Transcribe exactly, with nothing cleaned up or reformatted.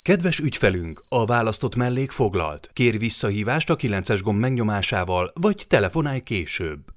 Kedves ügyfelünk, a választott mellék foglalt. Kérj visszahívást a kilences gomb megnyomásával, vagy telefonálj később.